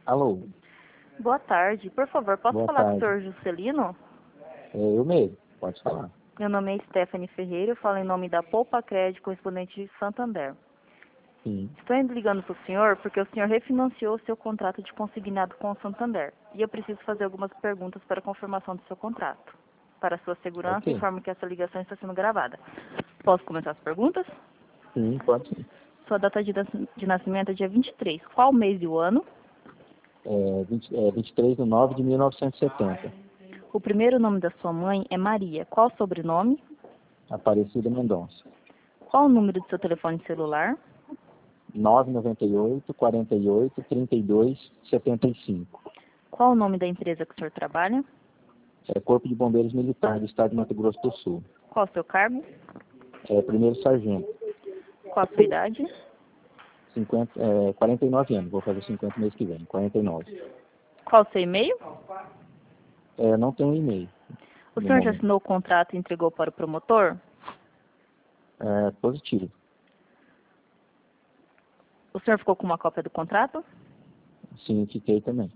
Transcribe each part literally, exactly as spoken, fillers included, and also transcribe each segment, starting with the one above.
Alô, Boa tarde. Por favor, posso boa falar com o tarde. senhor Juscelino? É eu mesmo, pode falar. Meu nome é Stephanie Ferreira, eu falo em nome da Poupa Crédito, correspondente de Santander. Sim, Estou indo ligando para o senhor porque o senhor refinanciou o seu contrato de consignado com o Santander. E eu preciso fazer algumas perguntas para confirmação do seu contrato. Para sua segurança, ok. informo que essa ligação está sendo gravada. Posso começar as perguntas? Sim, pode sim. Sua data de, nas- de nascimento é dia vinte e três. Qual mês e o ano? É, vinte, é vinte e três de nove de mil novecentos e setenta. O primeiro nome da sua mãe é Maria. Qual o sobrenome? Aparecida Mendonça. Qual o número do seu telefone celular? nove nove oito, quarenta e oito, trinta e dois, setenta e cinco. Qual o nome da empresa que o senhor trabalha? É Corpo de Bombeiros Militar do Estado de Mato Grosso do Sul. Qual o seu cargo? É primeiro sargento. Qual a sua idade? cinquenta, é, quarenta e nove anos. Vou fazer cinquenta mês que vem. quarenta e nove. Qual o seu e-mail? É, não tenho e-mail O no senhor já momento. assinou o contrato e entregou para o promotor? É positivo. O senhor ficou com uma cópia do contrato? Sim, fiquei também.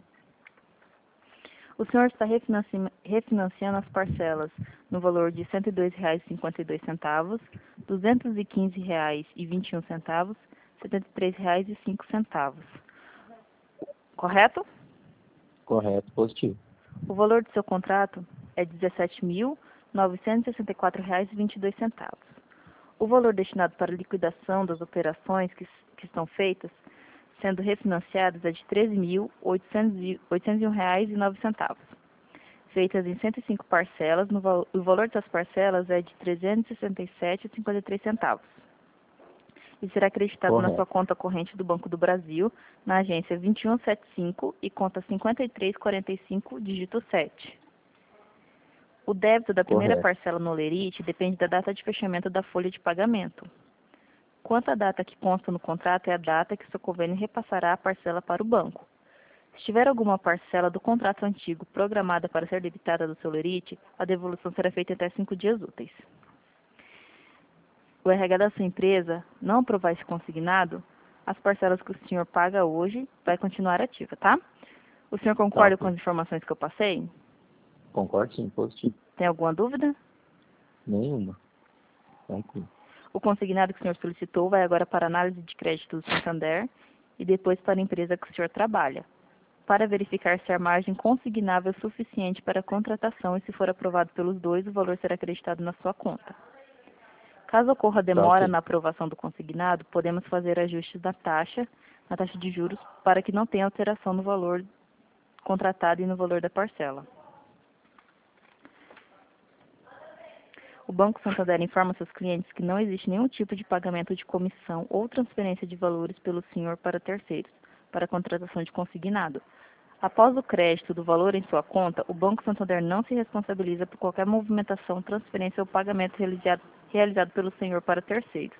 O senhor está refinanci- refinanciando as parcelas no valor de cento e dois reais e cinquenta e dois centavos, duzentos e quinze reais e vinte e um centavos, setenta e três reais e cinco centavos. Correto? Correto, positivo. O valor do seu contrato é dezessete mil novecentos e sessenta e quatro reais e vinte e dois centavos. O valor destinado para a liquidação das operações que, que estão feitas, sendo refinanciadas, é de treze mil oitocentos e um reais e nove centavos. Feitas em cento e cinco parcelas, no, val- o valor dessas parcelas é de trezentos e sessenta e sete reais e cinquenta e três centavos. E será acreditado na sua Correto. conta corrente do Banco do Brasil, na agência vinte e um setenta e cinco e conta cinquenta e três quarenta e cinco, dígito sete. O débito da primeira Correto. parcela no Olerite depende da data de fechamento da folha de pagamento. Quanto à data que consta no contrato, é a data que seu convênio repassará a parcela para o banco. Se tiver alguma parcela do contrato antigo programada para ser debitada do seu Olerite, a devolução será feita em até cinco dias úteis. O R H da sua empresa não aprovar esse consignado, as parcelas que o senhor paga hoje vai continuar ativa, tá? O senhor Tá, concorda com ok. as informações que eu passei? Concordo, sim, positivo. Tem alguma dúvida? Nenhuma. Tranquilo. O consignado que o senhor solicitou vai agora para a análise de crédito do Santander e depois para a empresa que o senhor trabalha, para verificar se a margem consignável é suficiente para a contratação e, se for aprovado pelos dois, o valor será acreditado na sua conta. Caso ocorra Tá, demora ok. na aprovação do consignado, podemos fazer ajustes da taxa, na taxa de juros, para que não tenha alteração no valor contratado e no valor da parcela. O Banco Santander informa seus clientes que não existe nenhum tipo de pagamento de comissão ou transferência de valores pelo senhor para terceiros, para a contratação de consignado. Após o crédito do valor em sua conta, o Banco Santander não se responsabiliza por qualquer movimentação, transferência ou pagamento realizado, realizado pelo senhor para terceiros.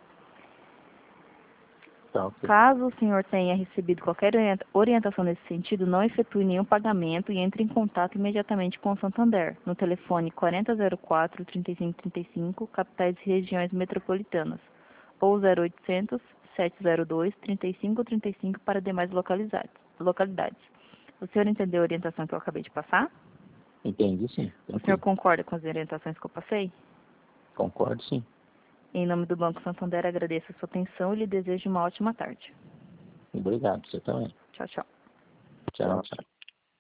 Tá, ok. Caso o senhor tenha recebido qualquer orienta- orientação nesse sentido, não efetue nenhum pagamento e entre em contato imediatamente com o Santander, no telefone quarenta zero quatro, trinta e cinco trinta e cinco, capitais e regiões metropolitanas, ou zero oitocentos, sete zero dois, trinta e cinco trinta e cinco para demais localizados- localidades. O senhor entendeu a orientação que eu acabei de passar? Entendi, sim. O senhor Tranquilo. concorda com as orientações que eu passei? Concordo, sim. Em nome do Banco Santander, agradeço a sua atenção e lhe desejo uma ótima tarde. Obrigado. Você também. Tchau, tchau. Tchau, tchau.